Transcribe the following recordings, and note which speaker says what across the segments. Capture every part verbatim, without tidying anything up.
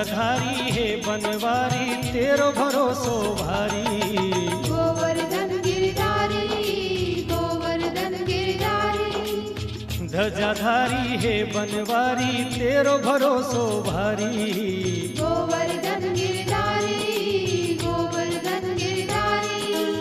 Speaker 1: ध्वजाधारी है बनवारी, तेरो भरोसो भारी।
Speaker 2: गोवर्धन गिरधारी, गोवर्धन गिरधारी।
Speaker 1: ध्वजाधारी है बनवारी, तेरो भरोसो भारी।
Speaker 2: गोवर्धन गिरधारी, गोवर्धन गिरधारी।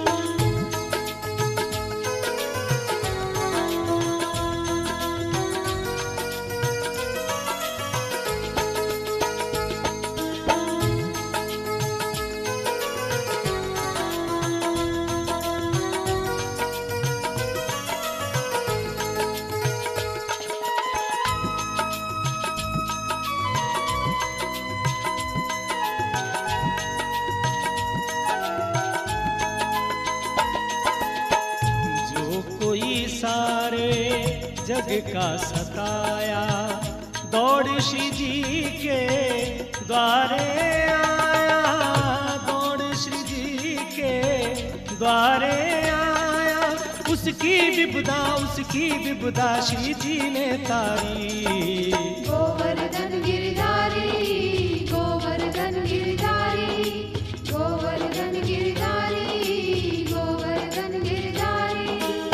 Speaker 1: सारे जग का सताया, दौड़ श्री जी के द्वारे आया, दौड़ श्री जी के द्वारे आया। उसकी विपदा उसकी विपदा श्री जी ने तारी।
Speaker 2: गोवर्धन गिरधारी, गोवर्धन गिरधारी, गोवर्धन गिरधारी, गोवर्धन गिरधारी।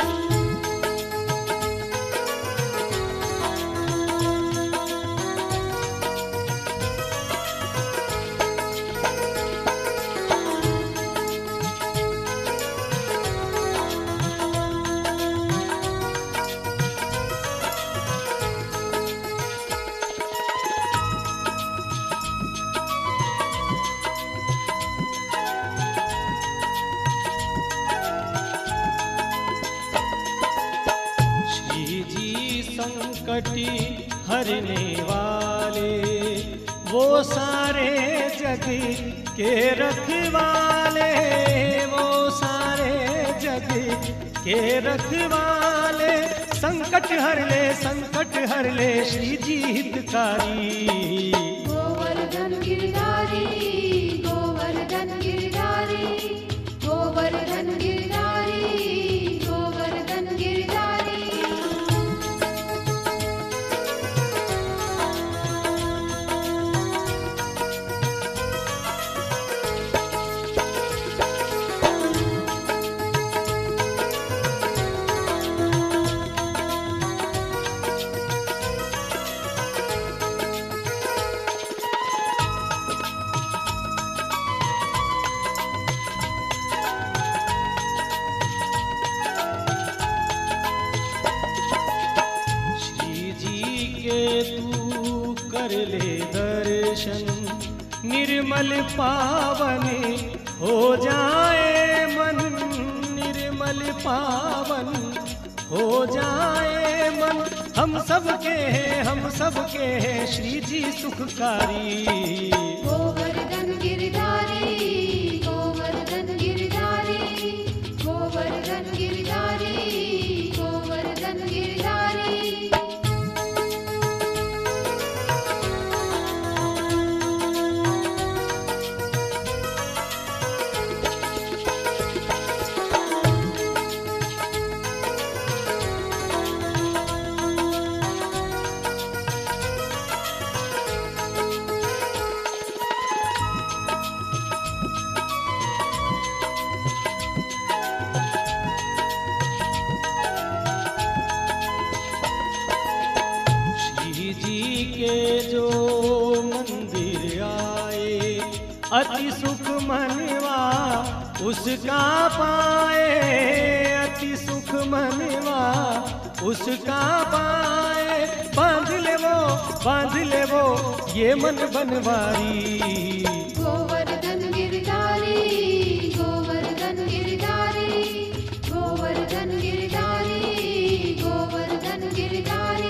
Speaker 1: संकटी हरने वाले, वो सारे जग के रखवाले, वो सारे जग के रखवाले। संकट हर ले संकट हर ले श्री जी हितकारी।
Speaker 2: गोवर्धन गिरधारी, गोवर्धन गिरधारी, गोवर्धन गिरधारी, गोवर्धन गिरधारी।
Speaker 1: तू कर ले दर्शन, निर्मल पावन हो जाए मन, निर्मल पावन हो जाए मन। हम सबके हैं हम सबके हैं श्री जी सुखकारी।
Speaker 2: गोवर्धन गिरधारी, गोवर्धन गिरधारी, गोवर्धन गिरधारी, गोवर्धन गिरधारी।
Speaker 1: के जो मंदिर आए, अति सुख मनवा उसका पाए, अति सुख मनवा उसका पाए। बांध ले वो बांध ले वो ये मन बनवारी।
Speaker 2: गोवर्धन गिरधारी, गोवर्धन गिरधारी, गोवर्धन गिरधारी, गोवर्धन गिरधारी।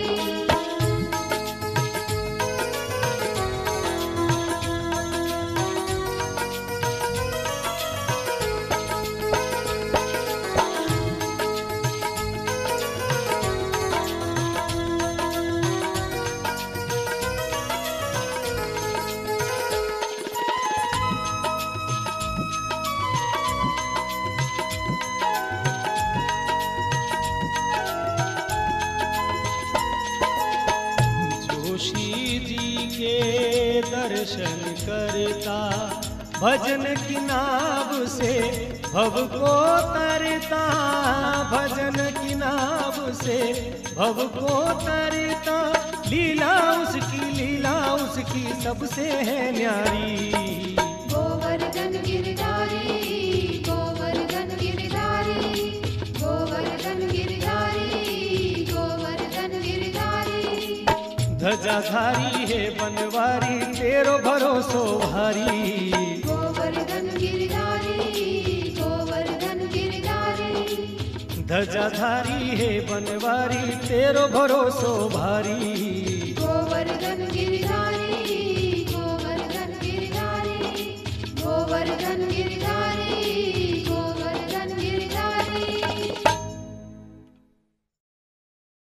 Speaker 1: भजन की नाव से भव को तरता, भजन की नाव से भव को तरता, लीला उसकी लीला उसकी सबसे है न्यारी।
Speaker 2: गोवर्धन गिरधारी, गोवर्धन गिरधारी, गोवर्धन गिरधारी, गोवर्धन गिरधारी।
Speaker 1: ध्वजाधारी है बनवारी, तेरो भरोसो भारी।
Speaker 2: गोवर्धन गिरधारी, गोवर्धन गिरधारी।
Speaker 1: ध्वजाधारी है बनवारी, तेरो भरोसो भारी।
Speaker 2: गोवर्धन गिरधारी, गोवर्धन गिरधारी, गोवर्धन गिरधारी।